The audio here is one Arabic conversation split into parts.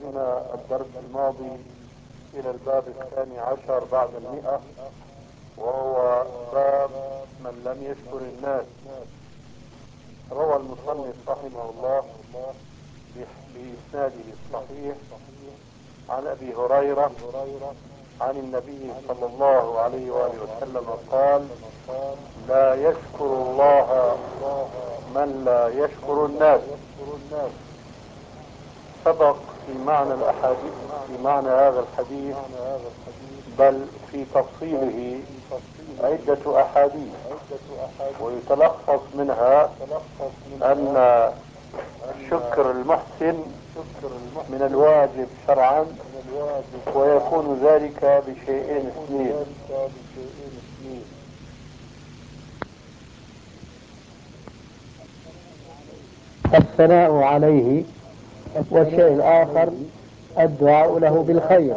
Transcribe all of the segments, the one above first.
بنا الدرس الماضي إلى الباب 12 بعد 100، وهو باب من لم يشكر الناس. روى المصنف رحمه الله بإسناده الصحيح عن أبي هريرة عن النبي صلى الله عليه وآله وسلم قال: لا يشكر الله من لا يشكر الناس. سبق في معنى الأحاديث، في معنى هذا الحديث، بل في تفصيله عدة أحاديث، ويتلخص منها أن شكر المحسن من الواجب شرعا، ويكون ذلك بشيئين اثنين: الثناء عليه، والشيء الآخر الدعاء له بالخير.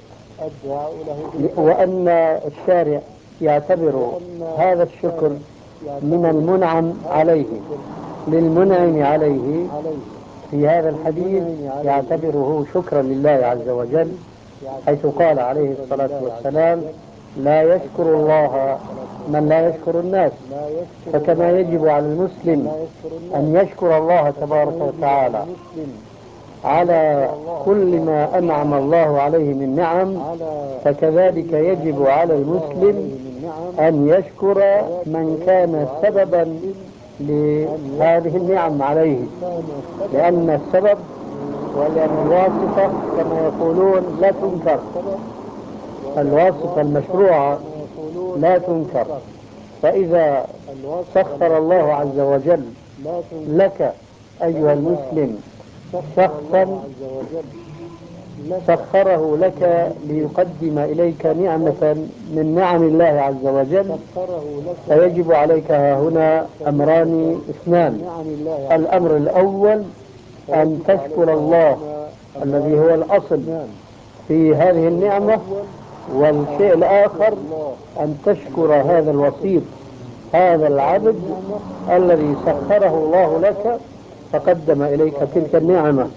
وأن الشارع يعتبر هذا الشكر من المنعم عليه، للمنعم عليه في هذا الحديث يعتبره شكرا لله عز وجل، حيث قال عليه الصلاة والسلام: لا يشكر الله من لا يشكر الناس. فكما يجب على المسلم أن يشكر الله تبارك وتعالى على كل ما أنعم الله عليه من نعم، فكذلك يجب على المسلم أن يشكر من كان سببا لهذه النعم عليه، لأن السبب ولأن الواسطة كما يقولون لا تنكر، الواسطة المشروعة لا تنكر. فإذا سخر الله عز وجل لك أيها المسلم شخصا سخره لك ليقدم إليك نعمة من نعم الله عز وجل، فيجب عليك هنا أمران اثنان: الأمر الأول أن تشكر الله الذي هو الأصل في هذه النعمة، والشيء الآخر أن تشكر هذا الوسيط، هذا العبد الذي سخره الله لك فقدم إليك تلك النعمة.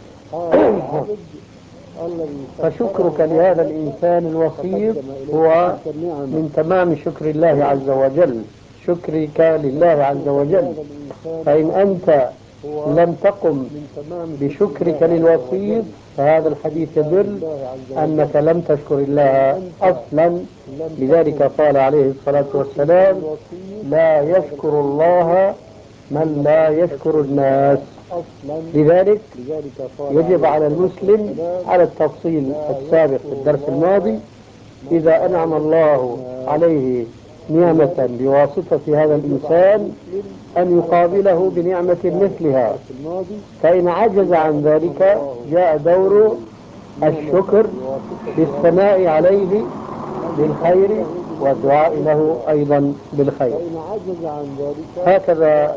فشكرك لهذا الإنسان الوسيط هو من تمام شكر الله عز وجل، شكرك لله عز وجل. فإن أنت لم تقم بشكرك للوسيط فهذا الحديث يدل أنك لم تشكر الله أصلا. لذلك قال عليه الصلاة والسلام: لا يشكر الله من لا يشكر الناس. لذلك يجب على المسلم على التفصيل السابق في الدرس الماضي، إذا أنعم الله عليه نعمة بواسطة هذا الإنسان أن يقابله بنعمة مثلها، فإن عجز عن ذلك جاء دور الشكر بالثناء عليه بالخير والدعاء له أيضا بالخير. هكذا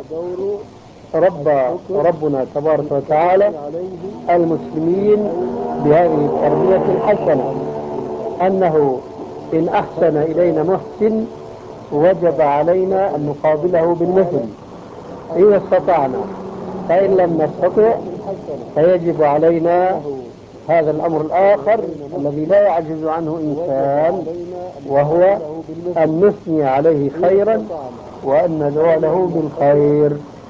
ربنا تبارك وتعالى المسلمين بهذه التربية الحسنة، أنه إن أحسن إلينا محسن وجب علينا أن نقابله بالمثل إذا استطعنا، فإن لم نستطع فيجب علينا هذا الأمر الآخر الذي لا يعجز عنه إنسان، وهو أن نثني عليه خيرا وأن ندعو له بالخير.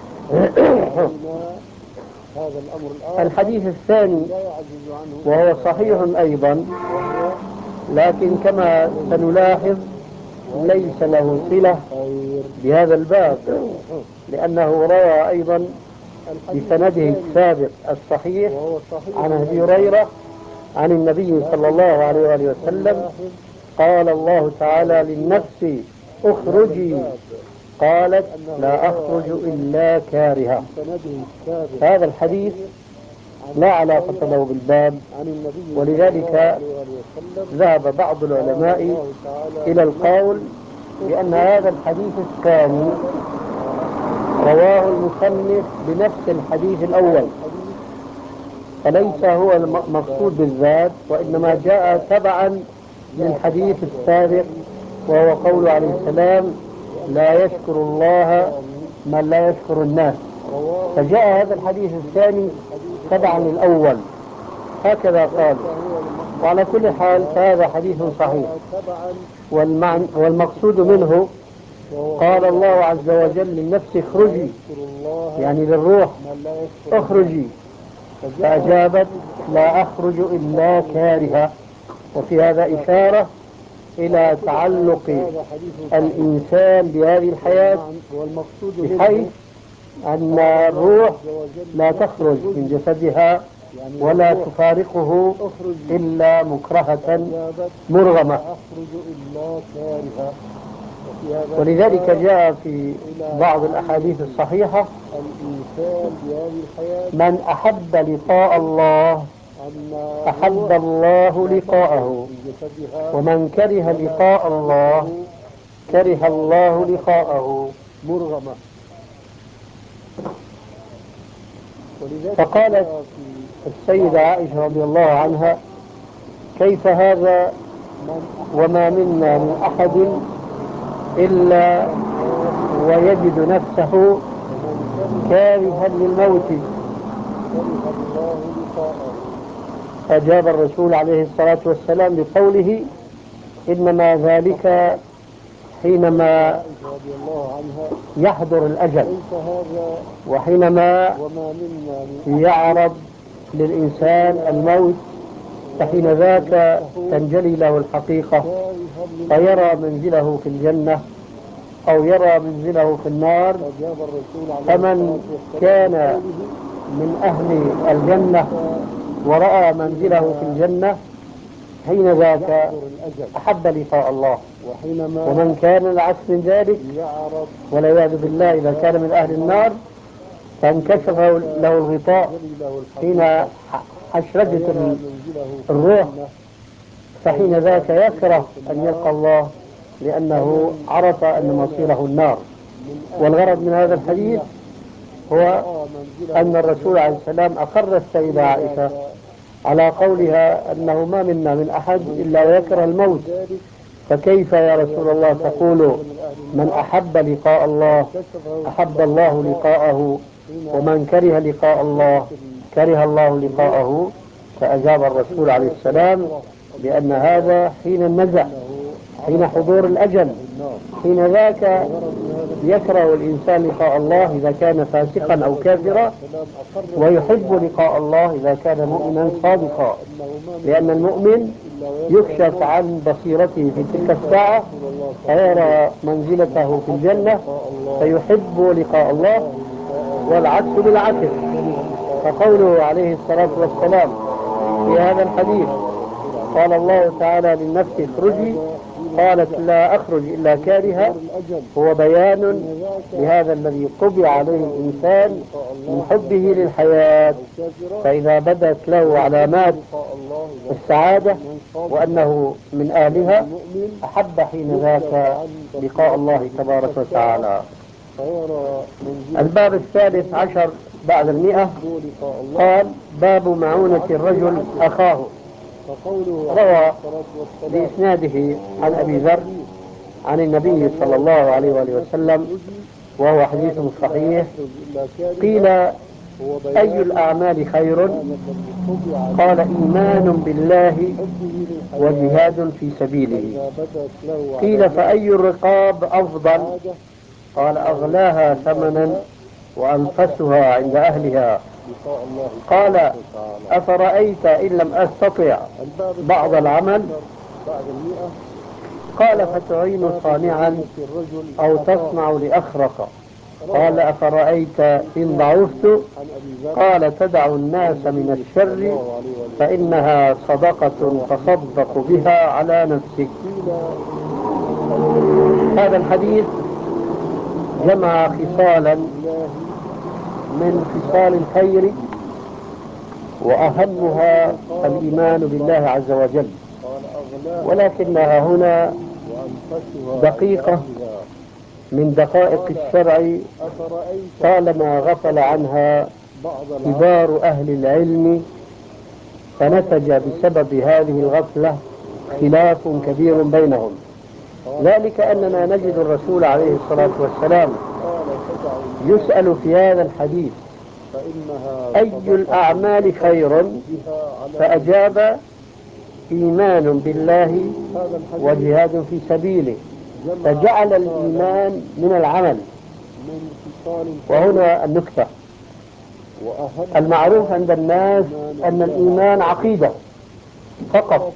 الحديث الثاني وهو صحيح أيضا، لكن كما سنلاحظ ليس له صلة بهذا الباب، لأنه روى أيضا بسنده السابق الصحيح عن أبي هريرة عن النبي صلى الله عليه وآله وسلم: قال الله تعالى للنفس: اخرجي، قالت: لا أخرج إلا كارهة. هذا الحديث لا علاقة له بالباب، ولذلك ذهب بعض العلماء إلى القول بأن هذا الحديث الثاني رواه المصنف بنفس الحديث الأول، فليس هو المقصود بالذات، وإنما جاء تبعا للحديث السابق، وهو قول عليه السلام: لا يشكر الله من لا يشكر الناس. فجاء هذا الحديث الثاني تبعا للأول، هكذا قال. وعلى كل حال فهذا حديث صحيح، والمقصود منه قال الله عز وجل للنفس اخرجي، يعني للروح اخرجي، فأجابت لا أخرج إلا كارهة. وفي هذا إشارة إلى تعلق الإنسان بهذه الحياة، بحيث أن الروح لا تخرج من جسدها ولا تفارقه إلا مكرهة مرغمة. ولذلك جاء في بعض الأحاديث الصحيحة: من أحب لقاء الله أحب الله لقاءه، ومن كره لقاء الله كره الله لقاءه. فقالت السيدة عائشة رضي الله عنها: كيف هذا وما منا من أحد إلا ويجد نفسه كارها للموت؟ أجاب الرسول عليه الصلاة والسلام بقوله: إنما ذلك حينما يحضر الأجل، وحينما يعرض للإنسان الموت، فحين ذاك تنجلي له الحقيقة، فيرى منزله في الجنة أو يرى منزله في النار. فمن كان من أهل الجنة ورأى منزله في الجنة حين ذاك أحب لقاء الله، ومن كان العكس من ذلك والعياذ بالله إذا كان من أهل النار فانكشف له الغطاء حين أشرجت الروح، فحين ذاك يكره أن يلقى الله لأنه عرف أن مصيره النار. والغرض من هذا الحديث هو أن الرسول عليه السلام أقر السيدة عائشة على قولها أنه ما منا من أحد إلا ويكره الموت، فكيف يا رسول الله تقول من أحب لقاء الله أحب الله لقاءه، ومن كره لقاء الله كره الله لقاءه؟ فأجاب الرسول عليه السلام بأن هذا حين النزع، حين حضور الأجل، حين ذاك يكره الإنسان لقاء الله إذا كان فاسقا أو كافرا، ويحب لقاء الله إذا كان مؤمنا صادقا، لأن المؤمن يكشف عن بصيرته في تلك الساعة فيرى منزلته في الجنة فيحب لقاء الله، والعكس بالعكس. فقوله عليه الصلاة والسلام في هذا الحديث: قال الله تعالى للنفس اخرجي، قالت لا أخرج إلا كارها، هو بيان لهذا الذي طبع عليه الإنسان من حبه للحياة، فإذا بدت له علامات السعادة وأنه من أهلها أحب حين ذاك لقاء الله تبارك وتعالى. الباب 13 بعد 100 قال: باب معونة الرجل أخاه. روى بإسناده عن أبي ذر عن النبي صلى الله عليه وآله وسلم وهو حديث صحيح: قيل: أي الأعمال خير؟ قال: إيمان بالله وجهاد في سبيله. قيل: فأي الرقاب أفضل؟ قال: أغلاها ثمنا وأنفسها عند أهلها. قال: أفرأيت إن لم أستطع بعض العمل؟ قال: فتعين صانعا أو تصنع لأخرق. قال: أفرأيت إن ضعفت؟ قال: تدع الناس من الشر فإنها صدقة تصدق بها على نفسك. هذا الحديث جمع خصالا من خصال الخير، وأهمها الإيمان بالله عز وجل، ولكنها هنا دقيقة من دقائق الشرع طالما غفل عنها كبار أهل العلم، فنتج بسبب هذه الغفلة خلاف كبير بينهم. ذلك أننا نجد الرسول عليه الصلاة والسلام يسأل في هذا الحديث أي الأعمال خير؟ فأجاب: إيمان بالله وجهاد في سبيله. فجعل الإيمان من العمل. وهنا النكتة: المعروف عند الناس أن الإيمان عقيدة فقط،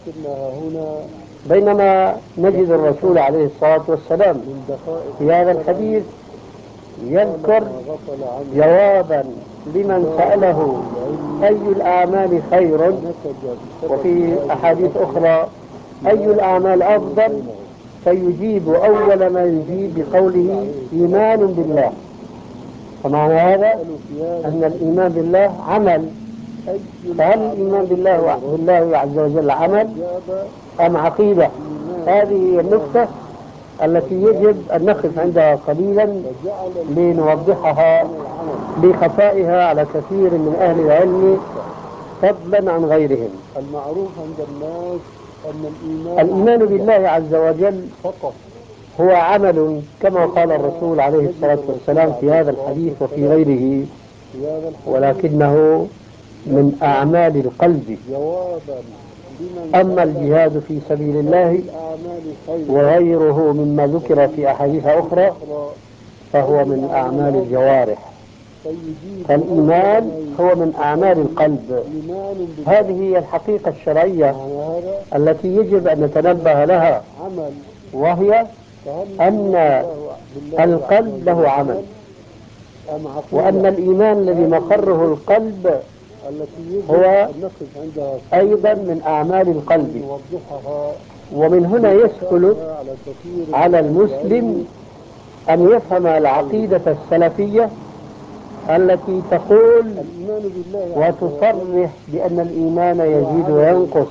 بينما نجد الرسول عليه الصلاة والسلام في هذا الحديث يذكر جوابا لمن سأله أي الأعمال خير، وفي أحاديث أخرى أي الأعمال أفضل، فيجيب أول ما يجيب بقوله إيمان بالله. فمعنى هذا أن الإيمان بالله عمل. فهل الإيمان بالله عز وجل عمل أم عقيدة؟ هذه هي النقطة التي يجب أن نقف عندها قليلا لنوضحها لخفائها على كثير من أهل العلم فضلا عن غيرهم. المعروف عند الناس أن الإيمان بالله عز وجل فقط هو عمل، كما قال الرسول عليه الصلاة والسلام في هذا الحديث وفي غيره، ولكنه من أعمال القلب. أما الجهاد في سبيل الله وغيره مما ذكر في أحاديث أخرى فهو من أعمال الجوارح. فالإيمان هو من أعمال القلب. هذه هي الحقيقة الشرعية التي يجب أن نتنبه لها، وهي أن القلب له عمل، وأن الإيمان الذي مقره القلب هو أيضا من أعمال القلب. ومن هنا يسهل على المسلم أن يفهم العقيدة السلفية التي تقول وتصرح بأن الإيمان يزيد وينقص،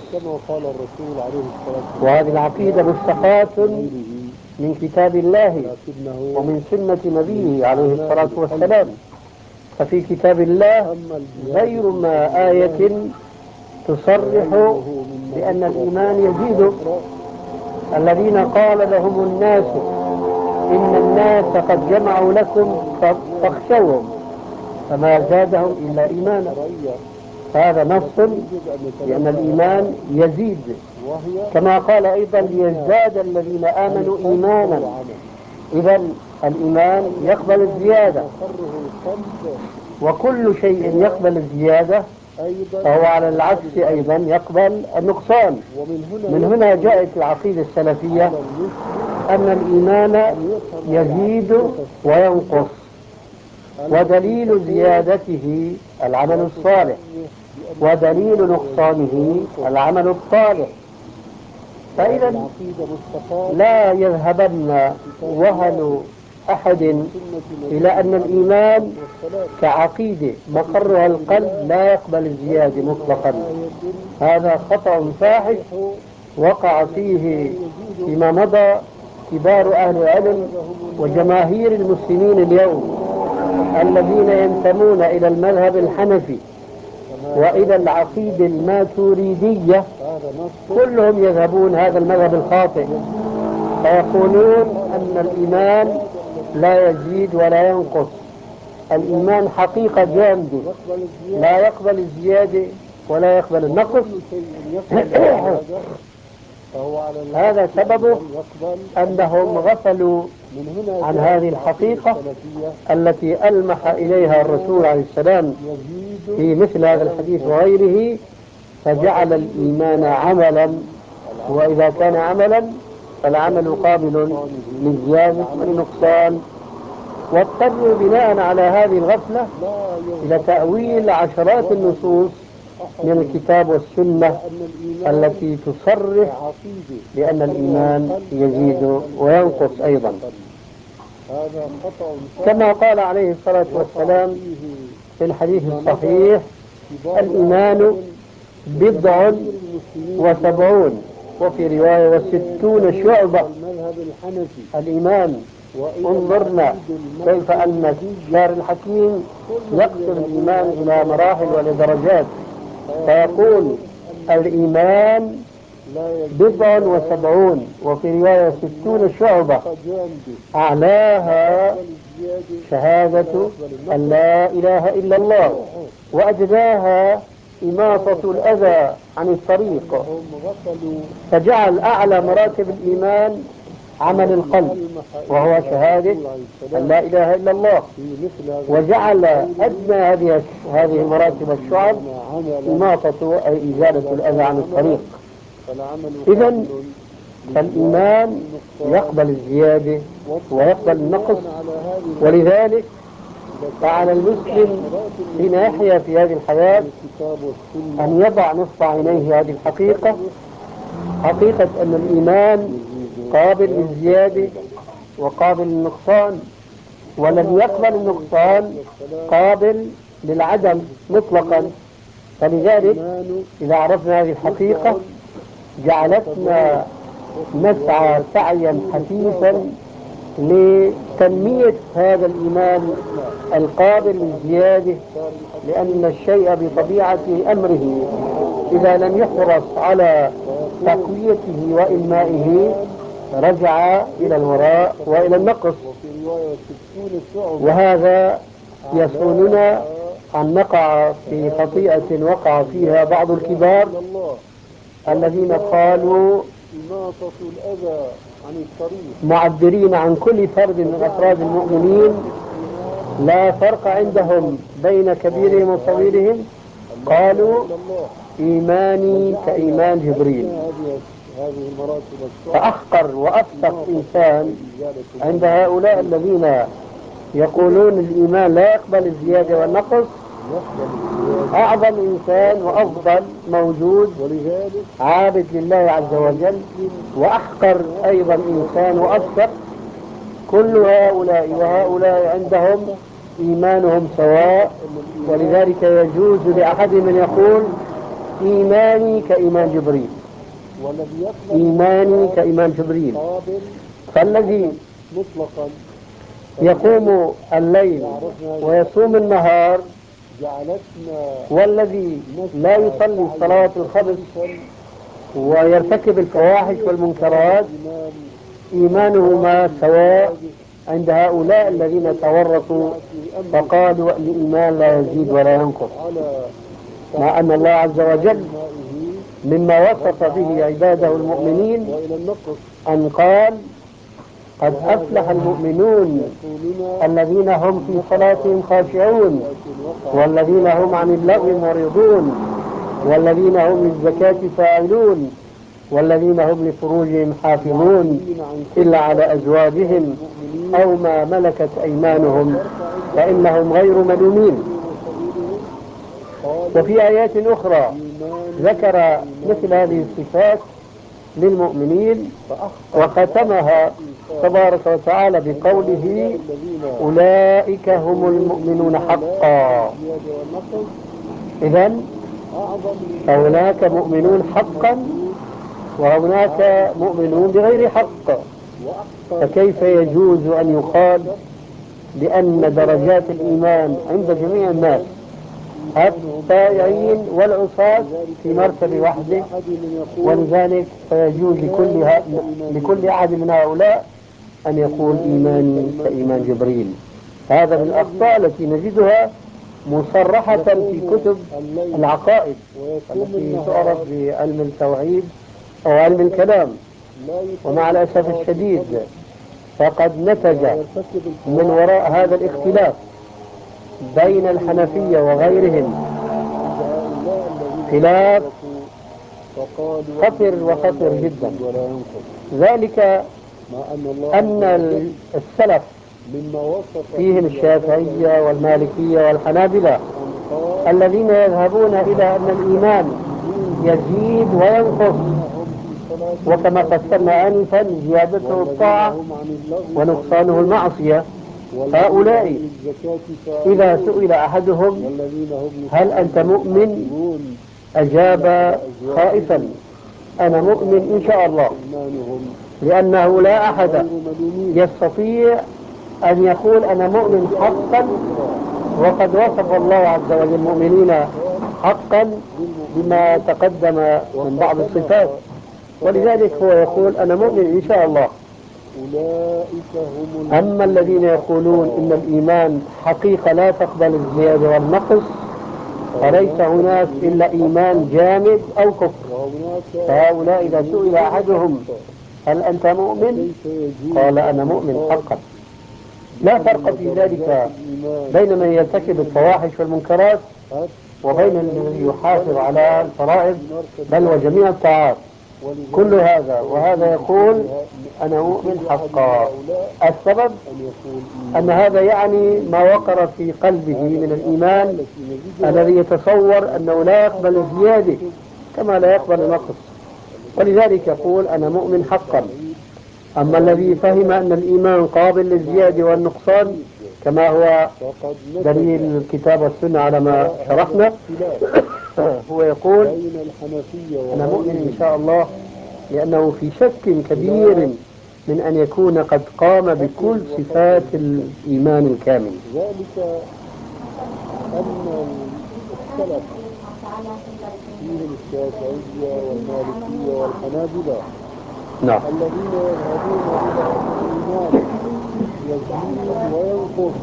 وهذه العقيدة مستقاة من كتاب الله ومن سنة نبيه عليه الصلاة والسلام. ففي كتاب الله غير ما آية تصرح بأن الإيمان يزيد. الذين قال لهم الناس إن الناس قد جمعوا لكم فاخشوهم فما زادهم إلا إيمانا. هذا نص لأن الإيمان يزيد، كما قال أيضا ليزداد الذين آمنوا إيمانا. إذا الإيمان يقبل الزيادة، وكل شيء يقبل الزيادة فهو على العكس أيضا يقبل النقصان. من هنا جاءت العقيدة السلفية أن الإيمان يزيد وينقص، ودليل زيادته العمل الصالح، ودليل نقصانه العمل الصالح. فإذا لا يذهبن وهن أحد إلى أن الإيمان كعقيدة مقرها القلب لا يقبل الزيادة مطلقا. هذا خطأ فاحش وقع فيه فيما مضى كبار أهل العلم وجماهير المسلمين اليوم الذين ينتمون إلى المذهب الحنفي وإلى العقيدة الماتريدية، كلهم يذهبون هذا المذهب الخاطئ، فيقولون أن الإيمان لا يزيد ولا ينقص. الإيمان حقيقة جامدة لا يقبل الزيادة ولا يقبل النقص. هذا سببه أنهم غفلوا عن هذه الحقيقة التي ألمح إليها الرسول عليه السلام في مثل هذا الحديث وغيره، فجعل الإيمان عملا، وإذا كان عملا فالعمل قابل للزيادة وللنقصان. واضطروا بناء على هذه الغفلة إلى تأويل عشرات النصوص من الكتاب والسنة التي تصرح بأن الإيمان يزيد وينقص أيضا. كما قال عليه الصلاة والسلام في الحديث الصحيح: الإيمان 70 وفي رواية 60 شعبة. الإيمان، انظرنا كيف أن الشاعر الحكيم يقسم الإيمان إلى مراحل ولدرجات، فيقول: الإيمان 79 وفي رواية 60 شعبة، أعلاها شهادة أن لا إله إلا الله، وأدناها إماطة الأذى عن الطريق، فجعل أعلى مراتب الإيمان عمل القلب وهو شهادة أن لا إله إلا الله، وجعل أدنى هذه المراتب الشعب إماطة أي إزالة الأذى عن الطريق. إذن فالإيمان يقبل الزيادة ويقبل النقص، ولذلك فعلى المسلم في ناحية في هذه الحياة أن يضع نصب عينيه هذه الحقيقة، حقيقة أن الإيمان قابل للزيادة وقابل للنقصان، والذي يقبل النقصان قابل للعدم مطلقا. فلذلك إذا عرفنا هذه الحقيقة جعلتنا نسعى سعيا حثيثا لتنمية هذا الإيمان القابل للزيادة، لأن الشيء بطبيعة أمره إذا لم يحرص على تقويته وإنمائه رجع إلى الوراء وإلى النقص، وهذا يصوننا أن نقع في خطيئة وقع فيها بعض الكبار الذين قالوا معبرين عن كل فرد من أفراد المؤمنين لا فرق عندهم بين كبيرهم وصغيرهم، قالوا إيماني كإيمان جبريل. فأحقر وأفسق إنسان عند هؤلاء الذين يقولون الإيمان لا يقبل الزيادة والنقص أعظم إنسان وأفضل موجود عابد لله عز وجل، وأحقر أيضا إنسان وأفسق. كل هؤلاء وهؤلاء عندهم إيمانهم سواء، ولذلك يجوز لأحدهم أن يقول إيماني كإيمان جبريل، إيماني كإيمان جبريل. فالذي يقوم الليل ويصوم النهار والذي لا يصلي الصلاة الخمس ويرتكب الفواحش والمنكرات إيمانهما سواء عند هؤلاء الذين تورطوا فقالوا الإيمان لا يزيد ولا ينقص، مع أن الله عز وجل مما وصف به عباده المؤمنين أن قال قد أفلح المؤمنون الذين هم في صلاتهم خاشعون والذين هم عن اللغو معرضون والذين هم للزكاة فاعلون والذين هم لفروجهم حافظون إلا على أزواجهم أو ما ملكت أيمانهم فإنهم غير ملومين. وفي آيات أخرى ذكر مثل هذه الصفات للمؤمنين وختمها تبارك وتعالى بقوله أولئك هم المؤمنون حقا. إذن هناك مؤمنون حقا وهناك مؤمنون بغير حق، فكيف يجوز أن يقال بأن درجات الإيمان عند جميع الناس الطائعين والعصاة في مرتبة واحدة؟ ولذلك فيجوز لكل أحد من هؤلاء أن يقول إيماني كإيمان جبريل. هذا من الأخطاء التي نجدها مصرحة في كتب العقائد التي تعرف بعلم التوحيد أو علم الكلام. ومع الأسف الشديد فقد نتج من وراء هذا الاختلاف بين الحنفية وغيرهم خلاف خطر جدا، ذلك أن السلف فيهم الشافعية والمالكية والحنابلة الذين يذهبون إلى أن الإيمان يزيد وينقص، وكما قسمنا آنفا زيادته الطاعة ونقصانه المعصية. هؤلاء إذا سئل أحدهم هل أنت مؤمن أجاب خائفا أنا مؤمن إن شاء الله، لأنه لا أحد يستطيع أن يقول أنا مؤمن حقا وقد وصف الله عز وجل المؤمنين حقا بما تقدم من بعض الصفات. ولذلك هو يقول أنا مؤمن إن شاء الله. أما الذين يقولون إن الإيمان حقيقة لا تقبل الزيادة والنقص فليس هناك إلا إيمان جامد أو كفر، فهؤلاء إذا سئل أحدهم هل أنت مؤمن؟ قال أنا مؤمن حقا. لا فرق في ذلك بين من يرتكب الفواحش والمنكرات وبين الذي يحافظ على الفرائض، بل وجميع الطاعات كل هذا، وهذا يقول أنا مؤمن حقا. السبب أن هذا يعني ما وقر في قلبه من الإيمان الذي يتصور أنه لا يقبل الزيادة كما لا يقبل النقص، ولذلك يقول أنا مؤمن حقا. أما الذي فهم أن الإيمان قابل للزيادة والنقصان كما هو دليل الكتاب والسنة على ما شرحنا هو يقول أنا مؤمن إن شاء الله، لأنه في شك كبير من أن يكون قد قام بكل صفات الإيمان الكامل. ذلك أن السلف فيهم الشافعية والمالكية والحنابلة الذين يذهبون إلى الإيمان يزيد وينقص،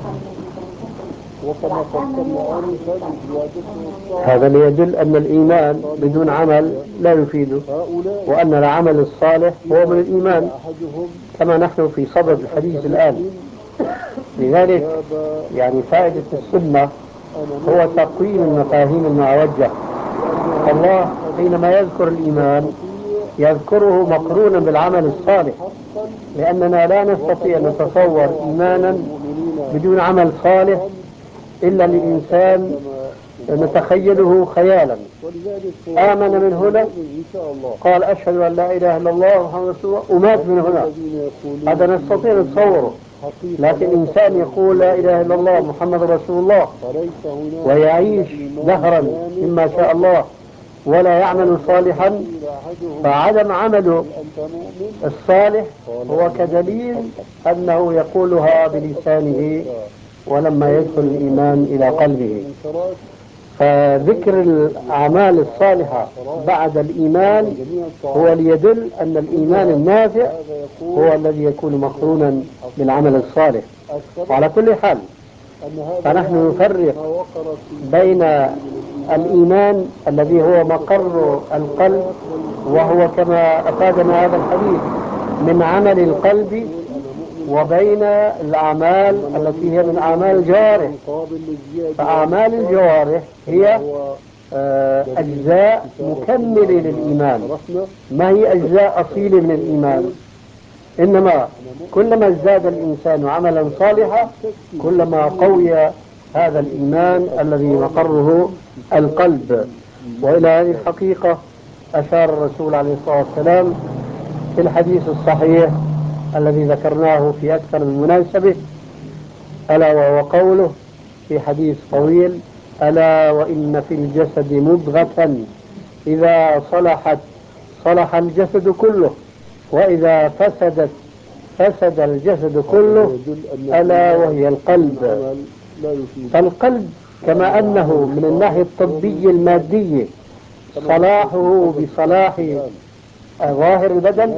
وكما فصلنا آنفا زيادته. هذا ليدل أن الإيمان بدون عمل لا يفيده، وأن العمل الصالح هو من الإيمان كما نحن في صدد الحديث الآن. لذلك يعني فائدة السنة هو تقويم المفاهيم المعوجة. الله حينما يذكر الإيمان يذكره مقرونا بالعمل الصالح، لأننا لا نستطيع أن نتصور إيمانا بدون عمل صالح إلا الإنسان نتخيله خيالا. آمن من هنا قال أشهد أن لا إله إلا الله محمد رسول الله ومات من هنا، هذا نستطيع نتصوره. لكن إنسان يقول لا إله إلا الله محمد رسول الله ويعيش دهرا مما شاء الله ولا يعمل صالحا، فعدم عمله الصالح هو كدليل أنه يقولها بلسانه ولما يدخل الإيمان إلى قلبه. فذكر الأعمال الصالحة بعد الإيمان هو ليدل أن الإيمان النافع هو الذي يكون مقرونا بالعمل الصالح. وعلى كل حال فنحن نفرق بين الإيمان الذي هو مقر القلب، وهو كما أفادنا هذا الحديث من عمل القلب، وبين الأعمال التي هي من أعمال الجوارح. فأعمال الجوارح هي أجزاء مكملة للإيمان، ما هي أجزاء أصيلة من الإيمان. إنما كلما ازداد الإنسان عملا صالحا كلما قوي هذا الإيمان الذي مقره القلب. وإلى هذه الحقيقة أشار الرسول عليه الصلاة والسلام في الحديث الصحيح الذي ذكرناه في أكثر من مناسبة، ألا وهو قوله في حديث طويل: ألا وإن في الجسد مضغة إذا صلحت صلح الجسد كله وإذا فسدت فسد الجسد كله، ألا وهي القلب. فالقلب كما أنه من الناحية الطبية المادية صلاحه بصلاح ظاهر البدن،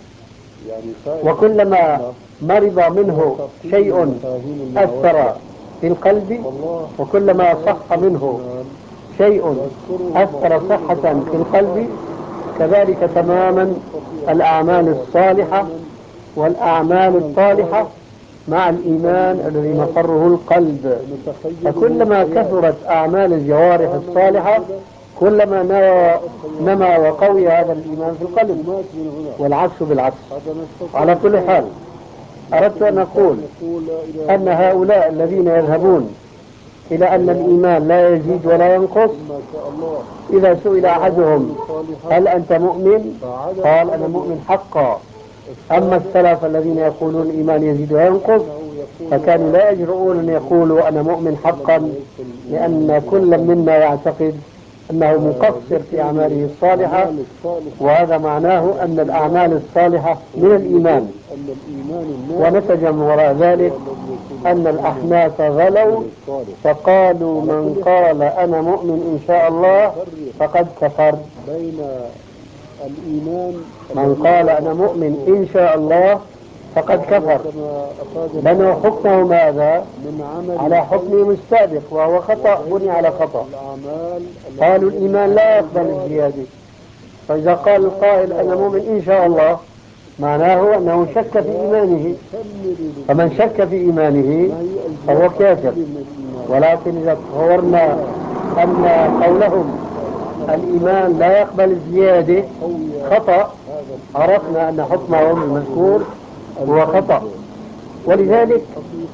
وكلما مرض منه شيء أثر في القلب، وكلما صح منه شيء أثر صحة في القلب. كذلك تماما الأعمال الصالحة والأعمال الطالحة مع الإيمان الذي مقره القلب. فكلما كثرت أعمال الجوارح الصالحة كلما نما وقوي هذا الإيمان في القلب، والعكس بالعكس. على كل حال أردت أن أقول أن هؤلاء الذين يذهبون إلى أن الإيمان لا يزيد ولا ينقص، إذا سئل أحدهم هل أنت مؤمن؟ قال أنا مؤمن حقا. أما السلف الذين يقولون الإيمان يزيد وينقص فكانوا لا يجرؤون أن يقولوا أنا مؤمن حقا، لأن كل منا يعتقد أنه مقصر في أعماله الصالحة، وهذا معناه أن الأعمال الصالحة من الإيمان. ونتج من وراء ذلك أن الأحناف غلوا فقالوا من قال أنا مؤمن إن شاء الله فقد كفر. بين من قال أنا مؤمن إن شاء الله فقد كفر، بنوا حكمه ماذا؟ على حكمه السابق، وهو خطأ بني على خطأ. قالوا الإيمان لا يقبل الزيادة، فإذا قال القائل أنا مؤمن إن شاء الله معناه أنه شك في إيمانه، فمن شك في إيمانه فهو كافر. ولكن إذا تصورنا أن قولهم الإيمان لا يقبل الزيادة خطأ، عرفنا أن حكمهم المذكور هو خطأ. ولذلك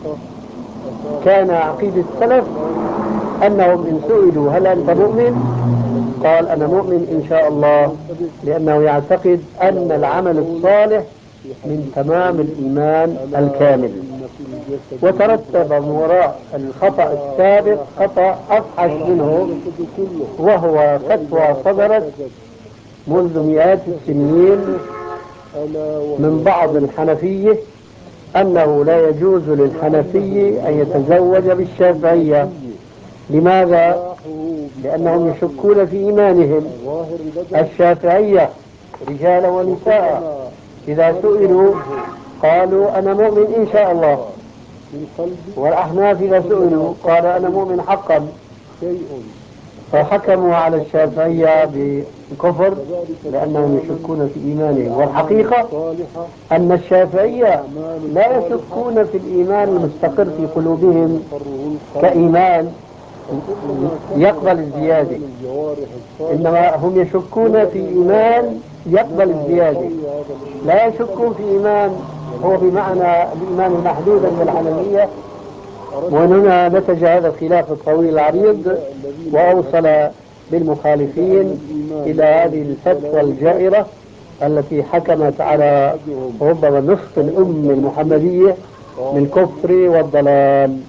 كان عقيدة السلف أنهم إن سئلوا هل أنت مؤمن؟ قال أنا مؤمن إن شاء الله، لأنه يعتقد أن العمل الصالح من تمام الإيمان الكامل. وترتب من وراء الخطأ السابق خطأ أفحش منه، وهو فتوى صدرت منذ مئات السنين من بعض الحنفية أنه لا يجوز للحنفي أن يتزوج بالشافعية. لماذا؟ لأنهم يشكون في إيمانهم. الشافعية رجال ونساء إذا سئلوا قالوا أنا مؤمن إن شاء الله، والأحناف إذا سئلوا قال أنا مؤمن حقا، فحكموا على الشافعية بالكفر لأنهم يشكون في إيمانهم. والحقيقة أن الشافعية لا يشكون في الإيمان المستقر في قلوبهم كإيمان يقبل الزيادة، إنما هم يشكون في إيمان يقبل الزيادة، لا يشكون في إيمان هو بمعنى الإيمان المحدود عند الحنفية. ومن هنا نتج هذا الخلاف الطويل العريض، وأوصل بالمخالفين إلى هذه الفتوى الجائرة التي حكمت على ربما نصف الأمة المحمدية بالكفر والضلال.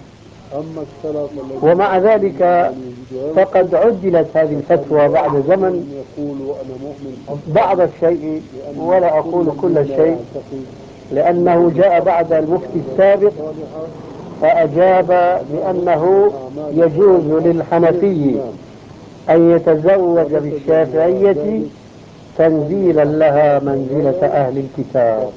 ومع ذلك فقد عدلت هذه الفتوى بعد زمن بعض الشيء، ولا أقول كل الشيء، لأنه جاء بعد المفتي السابق فأجاب بأنه يجوز للحنفي أن يتزوج بالشافعية تنزيلا لها منزلة أهل الكتاب.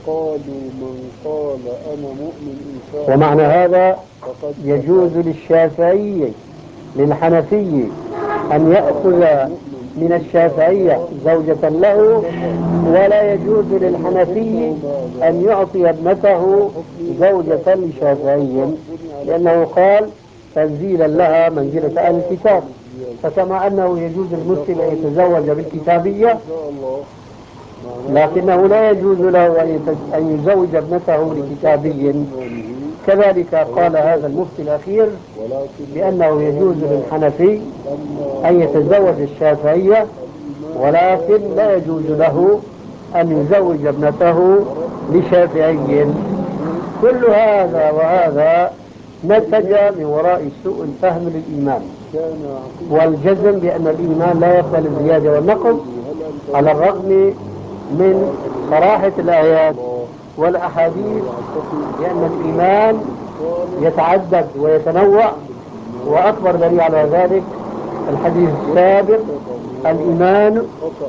ومعنى هذا يجوز للشافعي للحنفي أن يأخذ من الشافعية زوجة له، ولا يجوز للحنفي أن يعطي ابنته زوجة لشافعي، لأنه قال تنزيلا لها منزلة أهل الكتاب. فكما أنه يجوز للمسلم أن يتزوج بالكتابية، لكنه لا يجوز له أن يزوج ابنته لكتابي، كذلك قال هذا المفتي الأخير بأنه يجوز للحنفي أن يتزوج الشافعية، ولكن لا يجوز له أن يزوج ابنته لشافعي. كل هذا وهذا نتج من وراء سوء الفهم للإيمان والجزم بأن الإيمان لا يقبل الزيادة والنقص، على الرغم من صراحة الآيات والأحاديث بأن الإيمان يتعدد ويتنوع. وأكبر دليل على ذلك الحديث السابق: الإيمان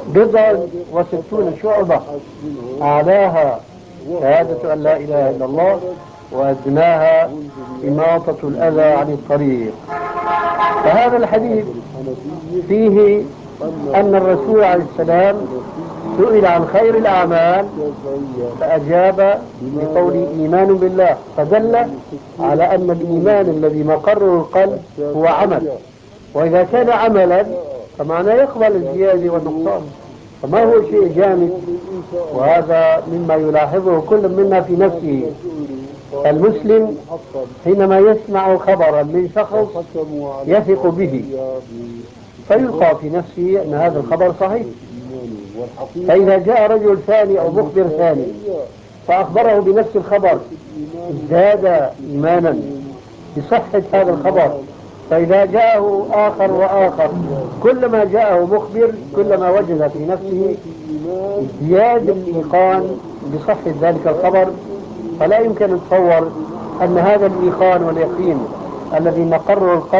69 شعبة، أعلاها شهادة أن لا إله إلا الله، وأدناها إماطة الأذى عن الطريق. فهذا الحديث فيه أن الرسول عليه السلام سئل عن خير الأعمال فأجاب بقول إيمان بالله، فدل على أن الإيمان الذي مقره القلب هو عمل، وإذا كان عملا فمعناه يقبل الزيادة والنقصان، فما هو شيء جامد. وهذا مما يلاحظه كل منا في نفسه. المسلم حينما يسمع خبرا من شخص يثق به فيلقى في نفسه أن هذا الخبر صحيح، فإذا جاء رجل ثاني أو مخبر ثاني فأخبره بنفس الخبر ازداد إيمانا بصحة هذا الخبر. فإذا جاءه آخر وآخر كلما جاءه مخبر كلما وجد في نفسه ازدياد الإيقان بصحة ذلك الخبر. فلا يمكن أن نتصور أن هذا الإيقان واليقين الذي مقره القلب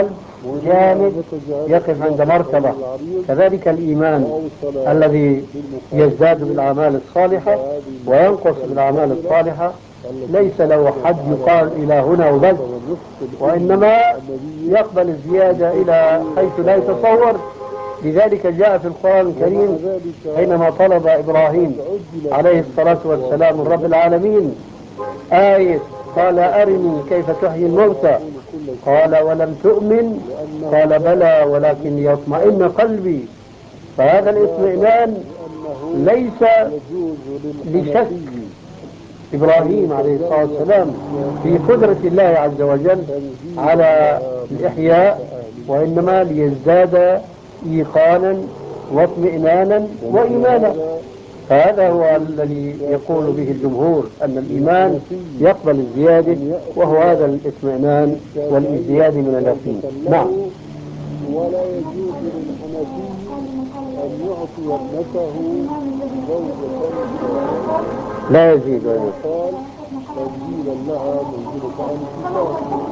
جانب يقف عند مرتبة. كذلك الإيمان الذي يزداد بالأعمال الصالحة وينقص بالأعمال الصالحة ليس له حد يقال إلى هنا وبس، وإنما يقبل الزيادة إلى حيث لا يتصور. لذلك جاء في القرآن الكريم حينما طلب إبراهيم عليه الصلاة والسلام من رب العالمين آية، قال أرني كيف تحيي الموتى، قال ولم تؤمن، قال بلى ولكن ليطمئن قلبي. فهذا الاطمئنان ليس لشك إبراهيم عليه الصلاة والسلام في قدرة الله عز وجل على الإحياء، وإنما ليزداد إيقانا واطمئنانا وإيمانا. فهذا هو الذي يقول به الجمهور أن الإيمان يقبل الزيادة، وهو هذا الاطمئنان والازدياد من اليقين. نعم. ولا يجوز للحنفي أن يعطي ابنته زوجة لا يزيد قال تبديلا لها منزلة عن الكتاب.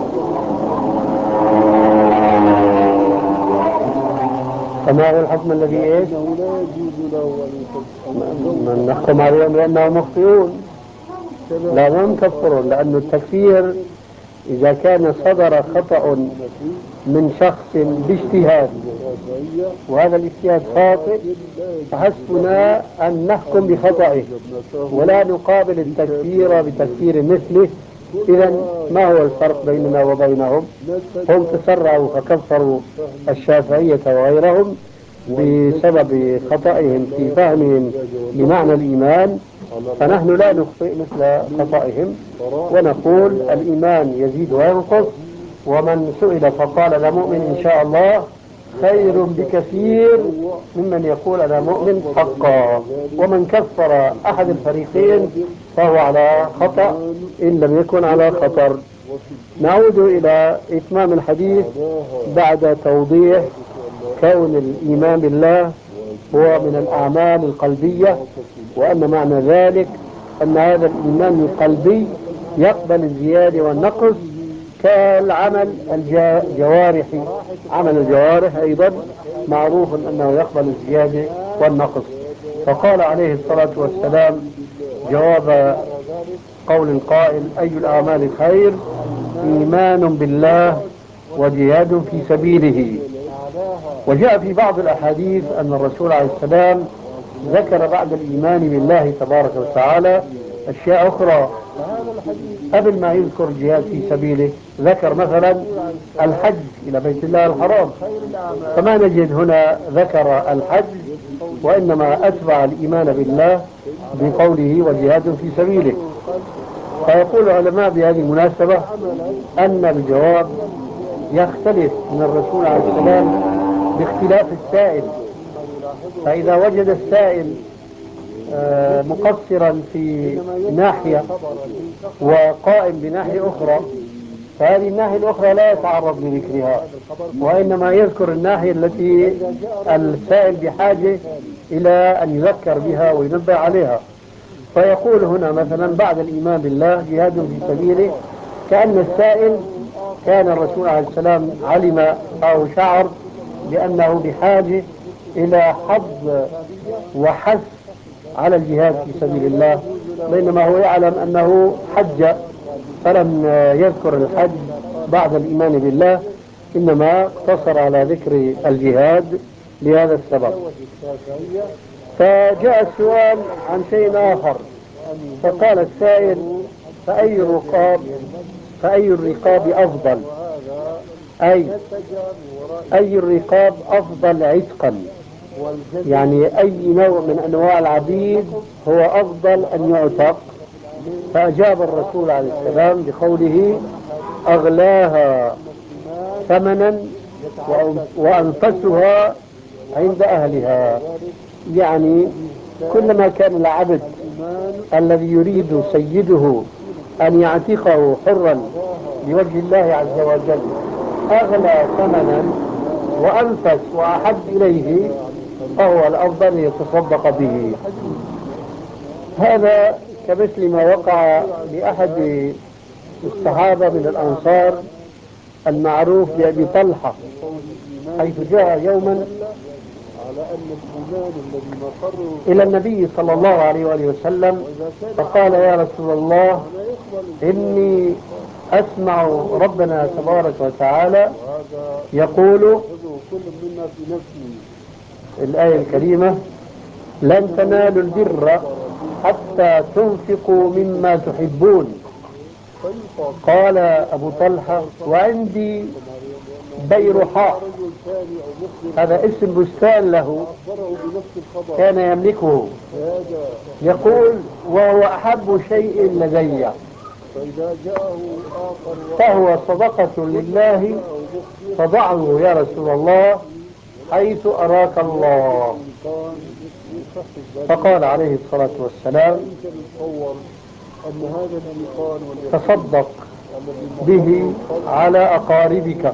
فما هو الحكم الذي ايش؟ انه لا يجوز له ان نحكم عليهم بانهم مخطئون، لا نكفرون، لأن التكفير إذا كان صدر خطأ من شخص باجتهاد وهذا الاجتهاد خاطئ فحسبنا أن نحكم بخطئه ولا نقابل التكفير بتكفير مثله. إذا ما هو الفرق بيننا وبينهم؟ هم تسرعوا فكفروا الشافعية وغيرهم بسبب خطئهم في فهمهم لمعنى الإيمان، فنحن لا نخطئ مثل خطئهم ونقول الإيمان يزيد وينقص، ومن سئل فقال أنا مؤمن إن شاء الله خير بكثير ممن يقول أنا مؤمن حقا. ومن كفر أحد الفريقين فهو على خطأ إن لم يكن على خطر. نعود إلى إتمام الحديث بعد توضيح كون الإيمان بالله هو من الأعمال القلبية، وأن معنى ذلك أن هذا الإيمان القلبي يقبل الزيادة والنقص كالعمل الجوارحي. عمل الجوارح أيضا معروف أنه يقبل الزيادة والنقص. فقال عليه الصلاة والسلام جواب قول القائل أي الأعمال خير؟ إيمان بالله وجهاد في سبيله. وجاء في بعض الأحاديث أن الرسول عليه السلام ذكر بعد الإيمان بالله تبارك وتعالى أشياء أخرى. قبل ما يذكر الجهاد في سبيله ذكر مثلا الحج إلى بيت الله الحرام، فما نجد هنا ذكر الحج، وإنما أتبع الإيمان بالله بقوله وجهاد في سبيله. فيقول العلماء بهذه المناسبة أن الجواب يختلف من الرسول عليه السلام باختلاف السائل. فإذا وجد السائل مقصرا في ناحية وقائم بناحية أخرى، فهذه الناحية الأخرى لا يتعرض لذكرها، وإنما يذكر الناحية التي السائل بحاجة إلى أن يذكر بها وينبه عليها. فيقول هنا مثلا بعد الإيمان بالله جهاد في سبيله، كأن السائل كان الرسول عليه السلام علم أو شعر بأنه بحاجة إلى حظ وحث على الجهاد في سبيل الله، بينما هو يعلم أنه حج فلم يذكر الحج بعد الإيمان بالله، إنما اقتصر على ذكر الجهاد لهذا السبب. فجاء السؤال عن شيء آخر، فقال السائل فأي الرقاب أفضل؟ أي الرقاب أفضل عتقا؟ يعني أي نوع من أنواع العبيد هو أفضل أن يعتق؟ فأجاب الرسول عليه السلام بقوله أغلاها ثمنا وأنفسها عند أهلها. يعني كلما كان العبد الذي يريد سيده أن يعتقه حرا لوجه الله عز وجل أغلى ثمنا وأنفس وأحب إليه فهو الأفضل يتصدق به. هذا كمثل ما وقع لأحد الصحابة من الأنصار المعروف بأبي طلحة، حيث جاء يوما على أن الإيمان الذي نقره إلى النبي صلى الله عليه وآله وسلم فقال: يا رسول الله، إني أسمع ربنا تبارك وتعالى يقول كل منا في نفسه الآية الكريمة: لن تنالوا البر حتى تنفقوا مما تحبون. قال أبو طلحة: وعندي بيرحاء، هذا اسم بستان له كان يملكه، يقول: وهو أحب شيء لدي، فهو صدقة لله، فضعه يا رسول الله حيث أراك الله. فقال عليه الصلاة والسلام: تصدق به على أقاربك.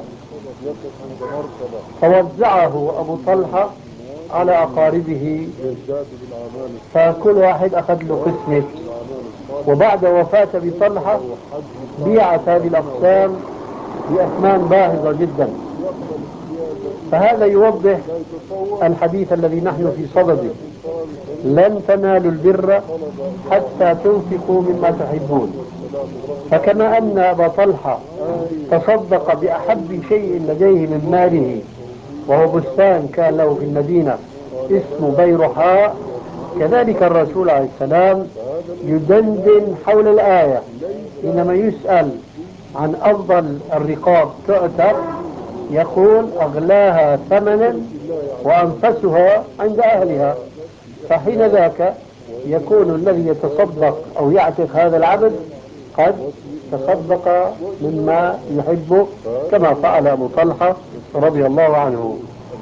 فوزعه أبو طلحة على أقاربه، فكل واحد أخذ له قسمه. وبعد وفاة أبي طلحة بيعت هذه الأقسام بأثمان باهظة جدا. فهذا يوضح الحديث الذي نحن في صدده: لن تنالوا البر حتى تنفقوا مما تحبون. فكما أن أبا طلحة تصدق بأحب شيء لديه من ماله، وهو بستان كان له في المدينة اسمه بيرحاء، كذلك الرسول عليه السلام يدندن حول الآية حينما يسأل عن أفضل الرقاب تؤتى يقول: أغلاها ثمنا وأنفسها عند أهلها. فحين ذاك يكون الذي يتصدق أو يعتق هذا العبد قد تصدق مما يحبه، كما فعل أبو طلحة رضي الله عنه.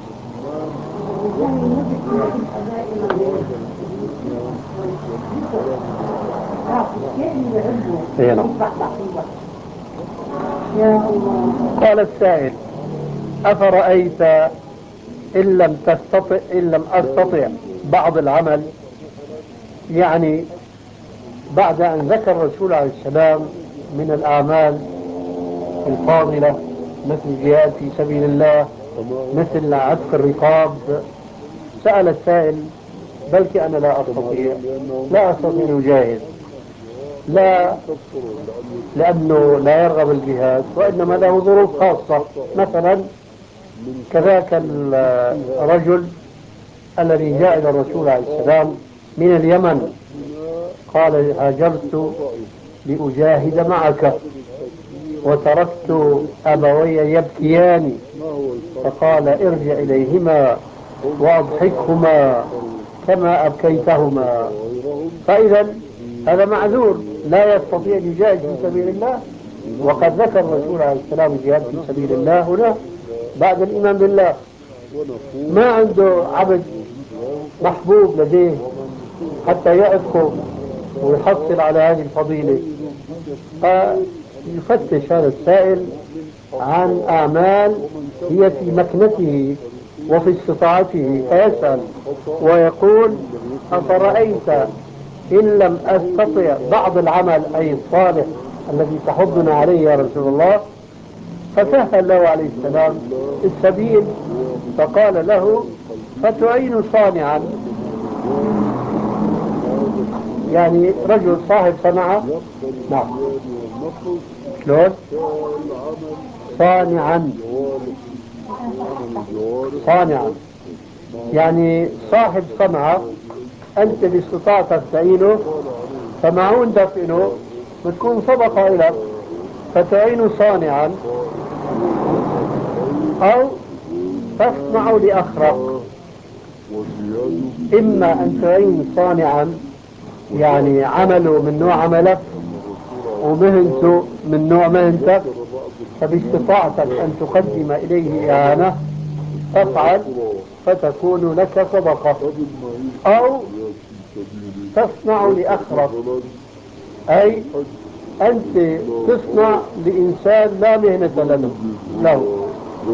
قال السائل: أفرأيت إن لم أستطع بعض العمل؟ يعني بعد أن ذكر الرسول عليه السلام من الأعمال الفاضلة مثل الجهاد في سبيل الله، مثل عتق الرقاب، سأل السائل: بلك أنا لا أستطيع أن أجاهد، لا لأنه لا يرغب الجهاد، وإنما له ظروف خاصة. مثلا كذاك الرجل الذي جاء إلى الرسول عليه السلام من اليمن قال: هاجرت لأجاهد معك وتركت أبوي يبكيان، فقال: ارجع إليهما وأضحكهما كما أبكيتهما. فإذا هذا معذور لا يستطيع أن يجاهد في سبيل الله، وقد ذكر الرسول عليه السلام الجهاد في سبيل الله هنا بعد الإيمان بالله. ما عنده عبد محبوب لديه حتى يعتقه ويحصل على هذه الفضيلة، فيفتش هذا السائل عن أعمال هي في مكنته وفي استطاعته، فيسأل ويقول: أفرأيت إن لم أستطع بعض العمل، أي الصالح الذي تحضنا عليه يا رسول الله؟ فسهل له عليه السلام السبيل، فقال له: فتعين صانعا. يعني رجل صاحب صنعة. نعم. شلون؟ صانعا يعني صاحب صنعة أنت باستطاعتك تعينه، فمعون دفنه بتكون صدقة لك، فتعين صانعا أو تصنع لأخرى. إما أن تعين صانعا يعني عمله من نوع عملك ومهنته من نوع مهنتك، فباستطاعتك أن تقدم إليه إعانة تفعل فتكون لك صدقة، أو تصنع لأخرك، أي أنت تصنع لإنسان لا مهنة له.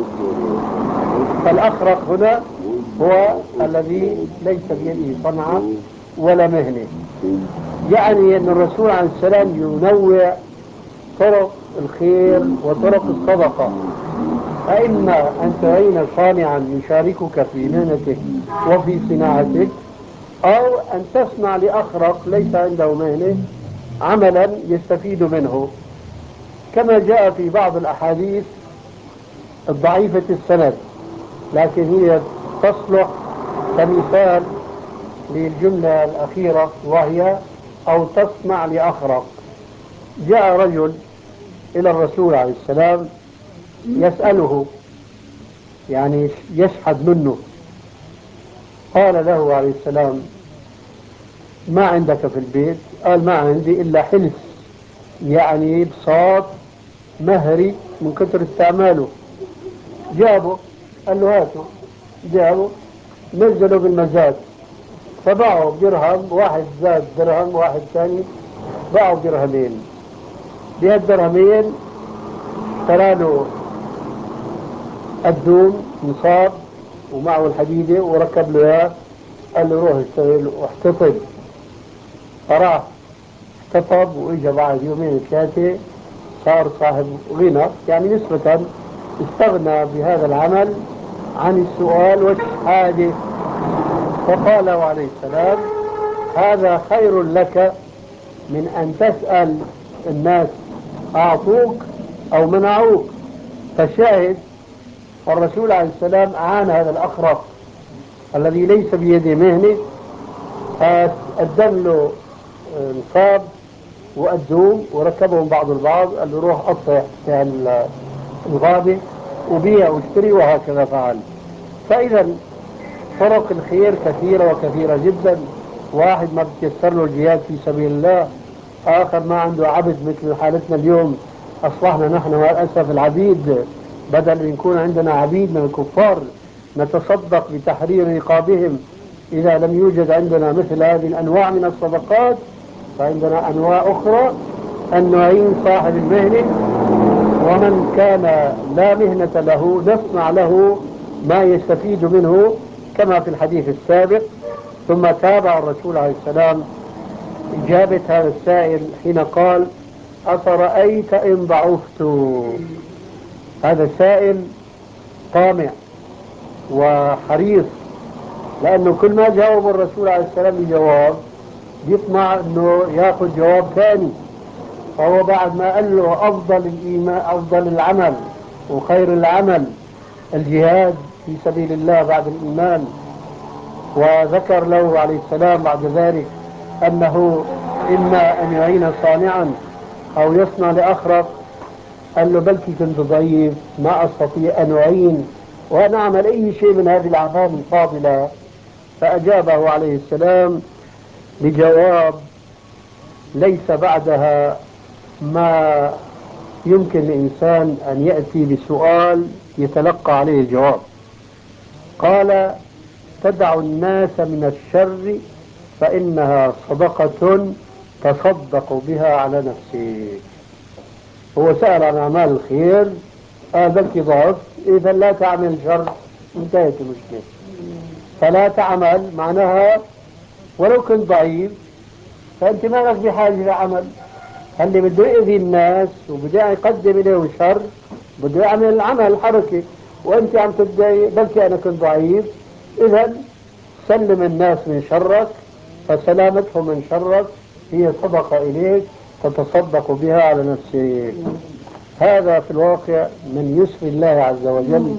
فالأخرق هنا هو الذي ليس بيده صنعة ولا مهنة. يعني أن الرسول عليه السلام ينوع طرق الخير وطرق الصدقة، فإما أن تعين صانعا يشاركك في مهنتك وفي صناعتك، أو أن تصنع لأخرق ليس عنده مهنة عملا يستفيد منه، كما جاء في بعض الأحاديث الضعيفة السند، لكن هي تصلح كمثال للجملة الأخيرة، وهي أو تصنع لأخرق. جاء رجل إلى الرسول عليه السلام يسأله، يعني يشحد منه. قال له عليه السلام: ما عندك في البيت؟ قال: ما عندي إلا حلس، يعني بساط مهري من كثر استعماله. جابه، قال له هاته. جابه، نزلوا بالمزاد، فباعوا بدرهم واحد، زاد درهم واحد ثاني، باعوا درهمين. بهالدرهمين اشترى له الدوم نصاب ومعه الحديدة وركب له اياه، قال له روح اشتغل واحتطب. فراح احتطب واجا بعد يومين ثلاثة صار صاحب غنى، يعني نسبة استغنى بهذا العمل عن السؤال والشهادة. فقال له عليه السلام: هذا خير لك من أن تسأل الناس أعطوك أو منعوك. فشاهد، والرسول عليه السلام أعان هذا الأخرق الذي ليس بيده مهنة، فقدم له نصاب وأدوم وركبهم بعض البعض، قال له روح قطع في الغابة وبيع واشتري، وهكذا فعل. فإذا طرق الخير كثيرة وكثيرة جدا. واحد ما بتيسر له الجهاد في سبيل الله، آخر ما عنده عبد مثل حالتنا اليوم، أصبحنا نحن للأسف العبيد، بدل أن يكون عندنا عبيد من الكفار نتصدق بتحرير رقابهم. إذا لم يوجد عندنا مثل هذه الأنواع من الصدقات، فعندنا أنواع أخرى أن نعين صاحب المهنة، ومن كان لا مهنة له نصنع له ما يستفيد منه، كما في الحديث السابق. ثم تابع الرسول عليه السلام إجابة هذا السائل حين قال: أفرأيت إن ضعفت؟ هذا سائل طامع وحريص، لأنه كل ما جاوب الرسول عليه السلام بجواب يطمع أنه يأخذ جواب ثاني. فهو بعد ما قال له أفضل الإيمان، أفضل العمل وخير العمل الجهاد في سبيل الله بعد الإيمان، وذكر له عليه السلام بعد ذلك أنه إما أن يعين صانعا أو يصنع لأخرق، قال له: بلكي كنت ضعيف ما أستطيع أن أعين وأن أعمل أي شيء من هذه الأعمال الفاضلة. فأجابه عليه السلام بجواب ليس بعدها ما يمكن الإنسان أن يأتي بسؤال يتلقى عليه الجواب. قال: تدع الناس من الشر فإنها صدقة تصدق بها على نفسك. هو سأل عن أعمال الخير، بلكي ضعف، إذا لا تعمل شر، انتهت المشكلة. فلا تعمل معناها ولو كنت ضعيف فأنت ما لك بحاجة لعمل. اللي بده يؤذي الناس وبده يقدم إليهم شر بده يعمل العمل حركة، وأنت عم تتضايق بلكي أنا كنت ضعيف. إذا سلم الناس من شرك، فسلامتهم من شرك هي صدقة إليك تتصدق بها على نفسك. هذا في الواقع من يسر الله عز وجل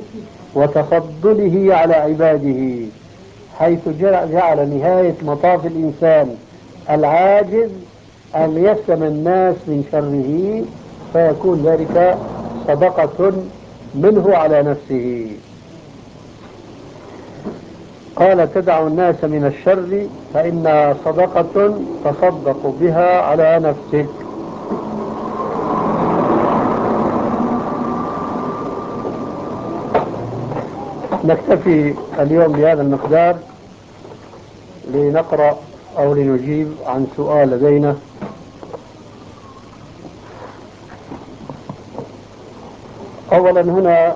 وتفضله على عباده، حيث جعل نهاية مطاف الإنسان العاجز أن يسلم الناس من شره، فيكون ذلك صدقة منه على نفسه. قال: تدع الناس من الشر فإنها صدقة تصدق بها على نفسك. نكتفي اليوم بهذا المقدار لنقرأ أو لنجيب عن سؤال لدينا. أولا هنا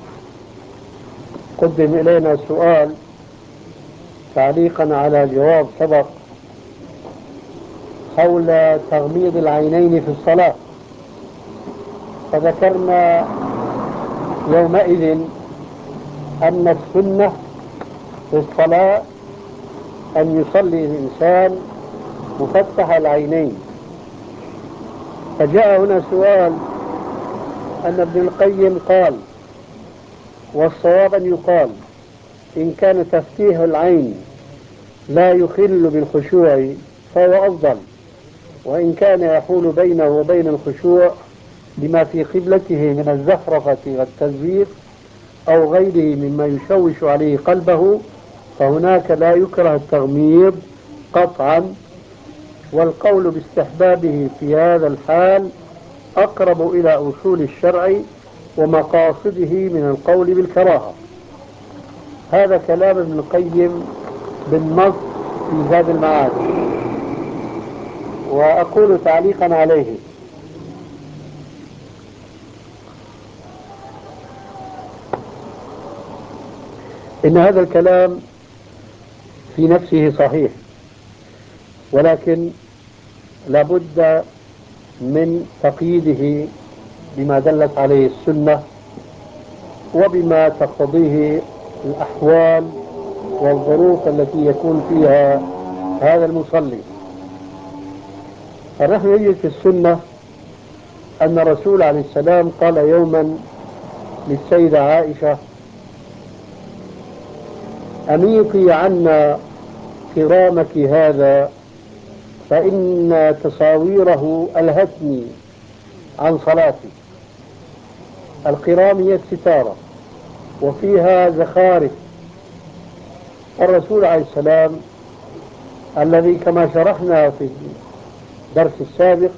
قدم إلينا سؤال تعليقا على جواب سبق حول تغميض العينين في الصلاة. فذكرنا يومئذ أن السنة في الصلاة أن يصلي الإنسان مفتح العينين. فجاء هنا سؤال أن ابن القيم قال والصواب أن يقال إن كان تفتيح العين لا يخل بالخشوع فهو أفضل، وإن كان يحول بينه وبين الخشوع لما في قبلته من الزخرفة والتزويق أو غيره مما يشوش عليه قلبه فهناك لا يكره التغميض قطعا، والقول باستحبابه في هذا الحال أقرب إلى أصول الشرع ومقاصده من القول بالكراهة. هذا كلام ابن القيم بالنص في زاد المعاد. وأقول تعليقا عليه إن هذا الكلام في نفسه صحيح، ولكن لابد من تقييده بما دلت عليه السنة وبما تقتضيه الأحوال والظروف التي يكون فيها هذا المصلي. فنحن نجد في السنة أن الرسول عليه السلام قال يوما للسيدة عائشة أميطي عنا كرامك هذا فإن تصاويره ألهتني عن صلاتي. القرام هي الستارة وفيها زخارف. الرسول عليه السلام الذي كما شرحنا في الدرس السابق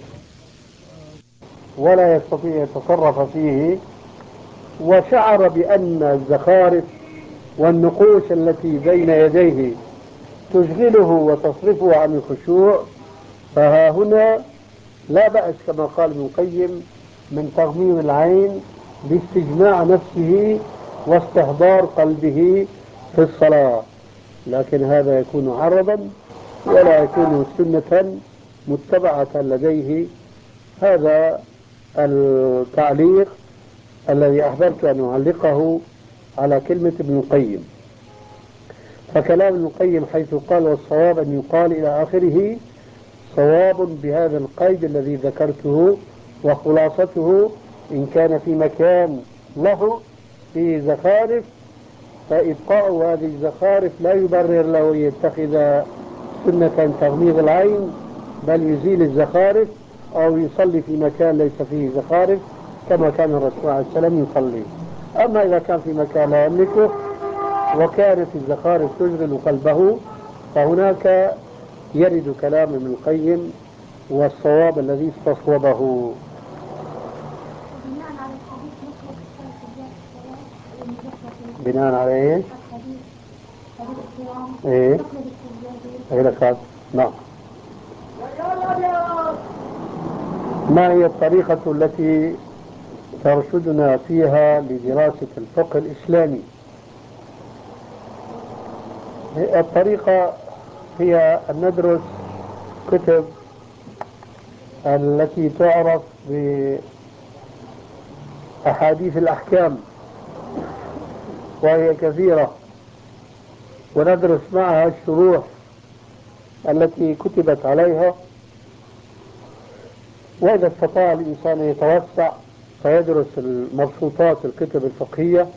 ولا يستطيع يتصرف فيه، وشعر بأن الزخارف والنقوش التي بين يديه تشغله وتصرفه عن الخشوع، فها هنا لا بأس كما قال ابن القيم من تغميض العين لاستجماع نفسه واستحضار قلبه في الصلاة، لكن هذا يكون عرضا ولا يكون سنة متبعة لديه. هذا التعليق الذي أحببت أن أعلقه على كلمة ابن القيم. فكلام ابن القيم حيث قال والصواب أن يقال إلى آخره صواب بهذا القيد الذي ذكرته، وخلاصته إن كان في مكان له في زخارف فإبقاء هذه الزخارف لا يبرر له يتخذ سنة تغميض العين، بل يزيل الزخارف أو يصلي في مكان ليس فيه زخارف كما كان الرسول عليه السلام يصلي. أما إذا كان في مكان لا يملكه وكانت الزخارف تشغل قلبه فهناك يرد كلام ابن القيم والصواب الذي استصوبه. بناء على ايش؟ ايه؟ ايه لك؟ نعم. ما هي الطريقة التي ترشدنا فيها لدراسة الفقه الإسلامي؟ الطريقة هي أن ندرس كتب التي تعرف بأحاديث الأحكام وهي كثيرة، وندرس معها الشروح التي كتبت عليها، وإذا استطاع الإنسان يتوسع فيدرس المبسوطات الكتب الفقهية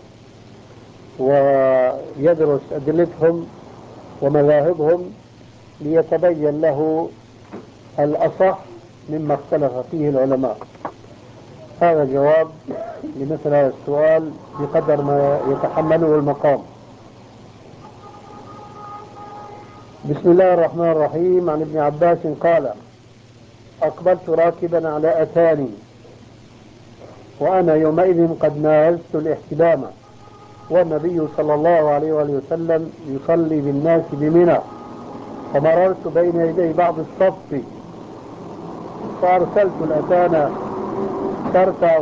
ويدرس أدلتهم ومذاهبهم ليتبين له الأصح مما اختلف فيه العلماء. هذا جواب لمثل هذا السؤال بقدر ما يتحمله المقام. بسم الله الرحمن الرحيم. عن ابن عباس قال أقبلت راكبا على أتاني وأنا يومئذ قد ناهزت الاحتلام والنبي صلى الله عليه وسلم يصلي بالناس بمنى، فمررت بين يدي بعض الصف فأرسلت الأتانا ترتع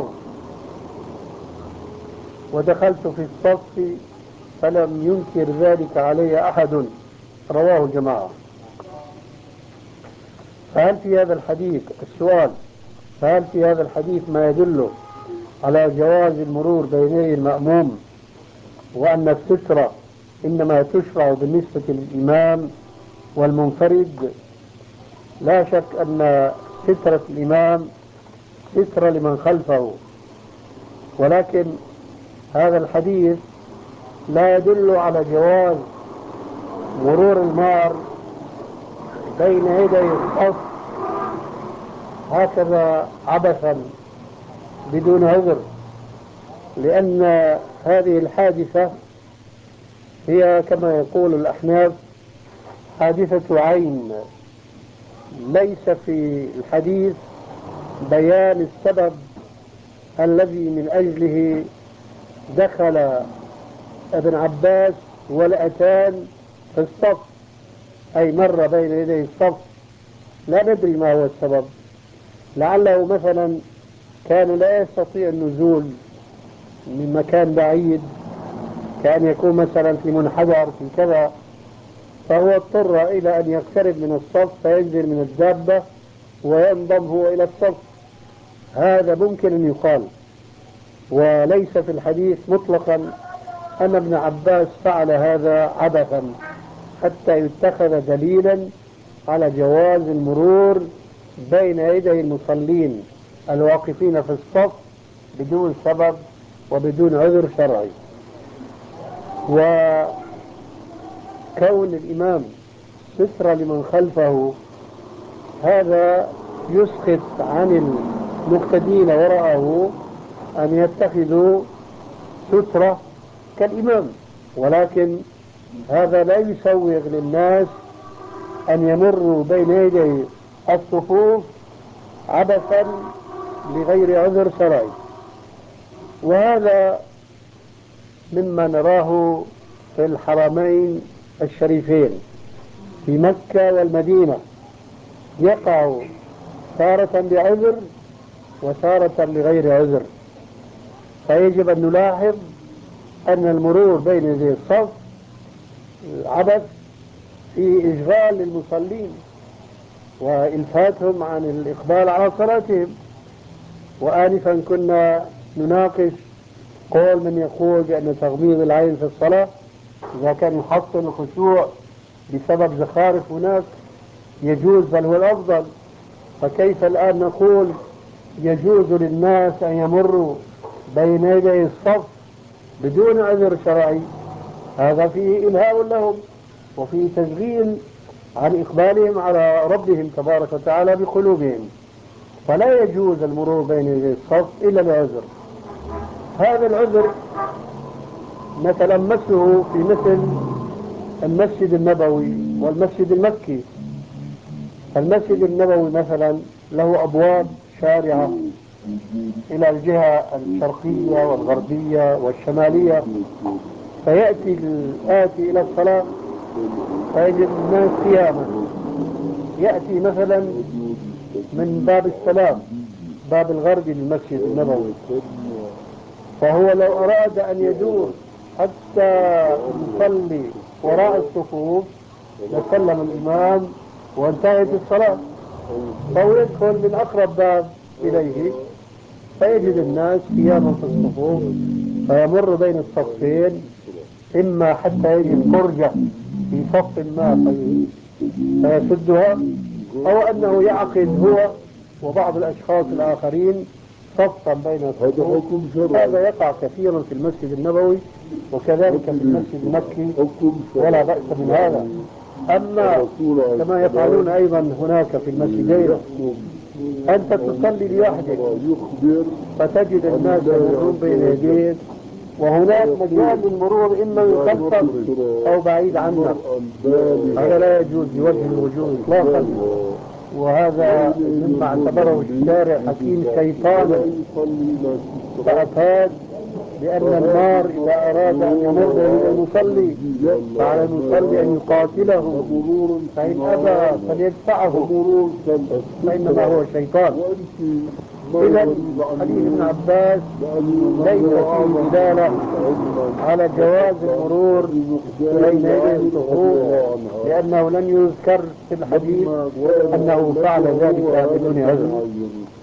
ودخلت في الصف فلم ينكر ذلك علي أحد. رواه جماعة. فهل في هذا الحديث السؤال فهل في هذا الحديث ما يدل على جواز المرور بين يدي المأموم، وأن السترة إنما تشرع بالنسبة للإمام والمنفرد؟ لا شك أن سترة الإمام سترة لمن خلفه، ولكن هذا الحديث لا يدل على جواز مرور المار بين يدي الصف هكذا عبثا بدون عذر، لأن هذه الحادثة هي كما يقول الأحناف حادثة عين. ليس في الحديث بيان السبب الذي من أجله دخل ابن عباس والأتان في الصف، أي مر بين يدي الصف. لا ندري ما هو السبب، لعله مثلا كان لا يستطيع النزول من مكان بعيد، كان يكون مثلا في منحدر في كذا، فهو اضطر إلى أن يقترب من الصف فينزل من الدابة وينضم هو إلى الصف. هذا ممكن أن يقال، وليس في الحديث مطلقا أن ابن عباس فعل هذا عبثا حتى يتخذ دليلا على جواز المرور بين يدي المصلين الواقفين في الصف بدون سبب وبدون عذر شرعي. وكون الإمام سترة لمن خلفه هذا يسقط عن المقتدين وراءه أن يتخذوا سترة كالإمام، ولكن هذا لا يسوغ للناس أن يمروا بين يدي الصفوف عبثا بغير عذر شرعي. وهذا مما نراه في الحرمين الشريفين في مكة والمدينة، يقع تارة بعذر وتارة بغير عذر. فيجب أن نلاحظ أن المرور بين يدي الصف عبث في إشغال للمصلين وإلفاتهم عن الإقبال على صلاتهم. وآنفا كنا نناقش قول من يقول بأن تغميض العين في الصلاة إذا كان يحصل الخشوع بسبب زخارف هناك يجوز، بل هو الأفضل. فكيف الآن نقول يجوز للناس أن يمروا بين يدي الصف بدون عذر شرعي؟ هذا فيه إلهاء لهم وفيه تشغيل عن إقبالهم على ربهم تبارك وتعالى بقلوبهم. فلا يجوز المرور بين يدي الصف إلا بعذر. هذا العذر نتلمسه في مثل المسجد النبوي والمسجد المكي. المسجد النبوي مثلا له أبواب شارعة إلى الجهة الشرقية والغربية والشمالية، فيأتي الآتي إلى الصلاة فيجد الناس قياما، يأتي مثلا من باب السلام باب الغربي للمسجد النبوي، فهو لو أراد أن يدور حتى يصلي وراء الصفوف لسلم الإمام وانتهت الصلاة، فهو يدخل من أقرب باب إليه فيجد الناس قياما في الصفوف، فيمر بين الصفين، إما حتى يجد فرجة في صف ما فيسدها، أو أنه يعقد هو وبعض الأشخاص الآخرين صفا بين الصفوف. هذا يقع كثيرا في المسجد النبوي وكذلك في المسجد المكي، ولا بأس من هذا. أما كما يفعلون أيضا هناك في المسجدين، أنت تصلي لوحدك فتجد الناس يمرون بين يديك وهناك مجال للمرور إما من خلفك أو بعيد عنك، هذا لا يجوز بوجه الوجوه إطلاقا. وهذا مما اعتبره الشارع حكيم شيطانا، فأفاد بأن النار إذا أراد أن يمر بين المصلي فعلى المصلي أن يقاتله، فإن أبى فليدفعه فإنما هو شيطان. إذا حديث ابن عباس ليس فيه دلالة على جواز المرور بين يدي الصفوف، لأنه لم يذكر في الحديث أنه فعل ذلك بدون عذر.